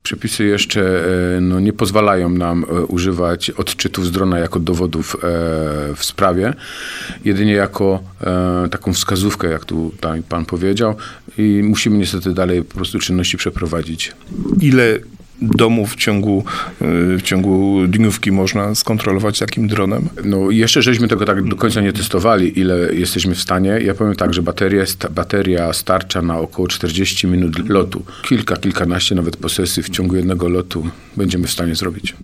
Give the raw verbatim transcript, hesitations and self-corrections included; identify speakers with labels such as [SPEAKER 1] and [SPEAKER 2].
[SPEAKER 1] Przepisy jeszcze no, nie pozwalają nam używać odczytów z drona jako dowodów w sprawie, jedynie jako taką wskazówkę, jak tu pan powiedział, i musimy niestety dalej po prostu czynności przeprowadzić.
[SPEAKER 2] Ile domów w ciągu, w ciągu dniówki można skontrolować takim dronem?
[SPEAKER 1] No jeszcze żeśmy tego tak do końca nie testowali, ile jesteśmy w stanie. Ja powiem tak, że bateria, bateria starcza na około czterdzieści minut lotu. Kilka, kilkanaście nawet posesji w ciągu jednego lotu będziemy w stanie zrobić.